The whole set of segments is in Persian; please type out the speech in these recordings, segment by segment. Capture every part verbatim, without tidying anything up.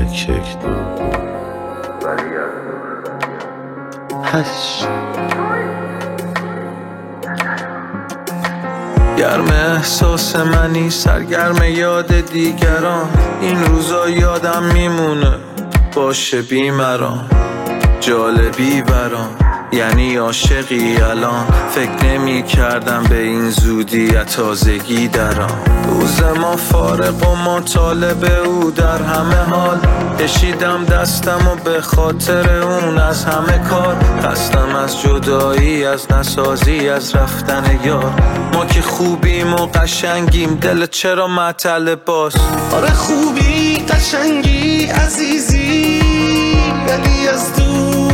یک یک دو هش گرم احساس منی، سرگرم یاد دیگران. این روزا یادم میمونه باشه بیمران، جالبی برام یعنی عاشقی الان. فکر نمی کردم به این زودی تازگی درام. روز ما فارغ و ما طالب او در همه حال. کشیدم دستم و به خاطر اون از همه کار. خستم از جدایی، از نسازی، از رفتن یار. ما که خوبیم و قشنگیم، دل چرا معطل باز؟ آره خوبی قشنگی عزیزی، ولی از دور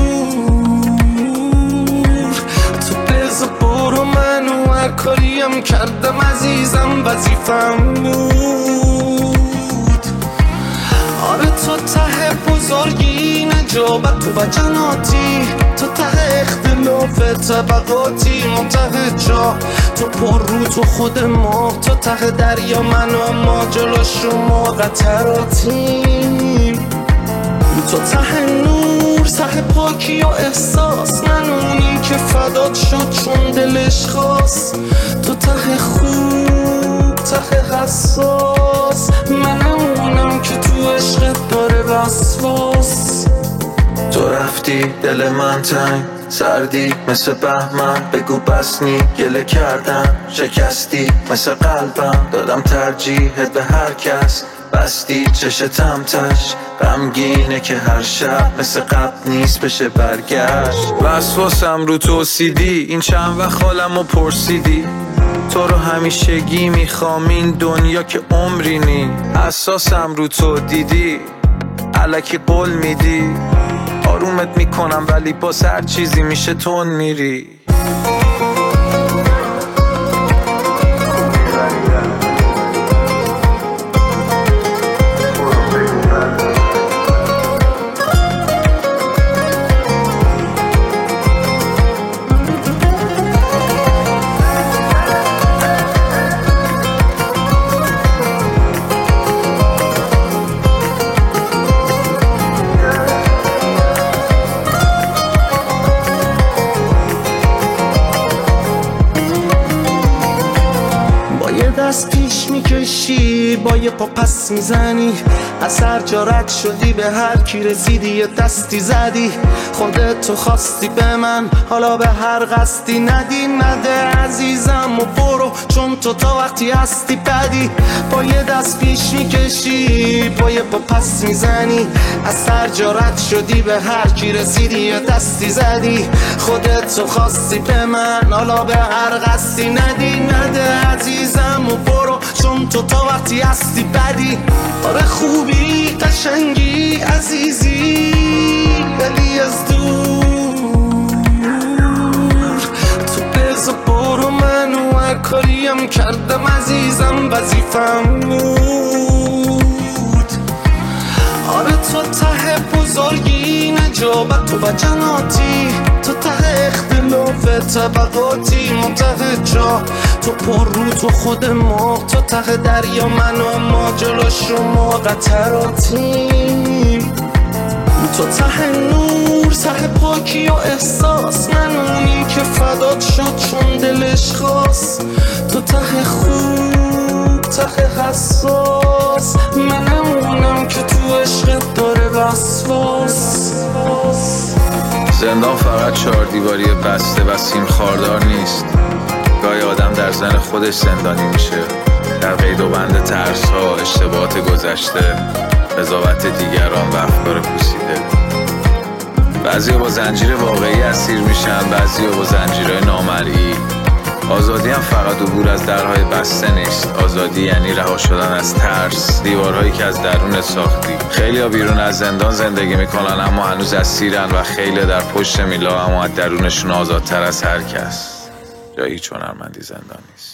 برو. منو هر کاریم کردم عزیزم وظیفم بود. آره تو ته بزرگی، نجابت و جناتی، تو ته اختلاف طبقاتی، ما ته جا، تو پر رو تو خود ما، تو ته دریا من و ما جلو شما قطراتیم. تو ته نور، ته پاکی و احساس، من اونی که فدات شد چون دلش خواست. تو ته خوب، ته حساس، منم اونم که تو عشقت داره وسواس. تو رفتی دل من تنگ، سردی مثل بهمن. بگو بس نی گله کردم، شکستی مثل قلبم. دادم ترجیحت به هر کس، بستی چش تمتش. غمگینه که هر شب مثل قبل نیست بشه برگشت. وسواسم رو توسیدی، این چند وقت حالمو پرسیدی. تو رو همیشگی میخوام، این دنیا که عمری نی. حساسم رو تو دیدی، الکی قول میدی. آرومت میکنم ولی باز هر چیزی میشه تون میری. دست پیش میکشی، با یه پا پس میزنی. از هر جا رد شدی به هر کی رسیدی یه دستی زدی. خودت تو خواستی به من، حالا به هر قصدی ندی. نده عزیزم و برو، چون تو تا وقتی هستی بدی. با یه دست پیش میکشی، با یه پا پس میزنی. از هر جا رد شدی به هر کی رسیدی یه دستی زدی. خودت تو خواستی به من، حالا به هر قصدی ندی. نده عزیزم و برو، چون تو تا وقتی هستی بدی. آره خوبی قشنگی عزیزی، ولی از دور. تو بزا برو، منو هر کاریم کردم عزیزم وظیفم بود. آره تو ته بزرگی، نجابت و جناتی، تو ته اختلاف طبقاتی، ما ته جا، تو پر رو تو خود ما، تو ته دریا من و ما جلو شما قطراتیم. تو ته نور، ته پاکی و احساس، من اونی که فدات شد چون دلش خواست. تو ته خوب، ته حساس، منم اونم که تو عشقت داره وسواس. زندان فقط چهار دیواری بسته و سیم خاردار نیست. گاهی آدم در زن خودش زندانی میشه، در قید و بند ترس ها، اشتباهات گذشته، قضاوت دیگران و افکار پوسیده. بعضیا با زنجیر واقعی اسیر میشن، بعضیا با زنجیرهای نامرئی. آزادی هم فقط عبور از درهای بسته نیست. آزادی یعنی رها شدن از ترس، دیوارهایی که از درون ساختی. خیلی ها بیرون از زندان زندگی میکنن اما هنوز اسیرن، و خیلی در پشت میلا اما از درونشون آزادتر از هر کس. جایی چون هنرمندی زندان نیست.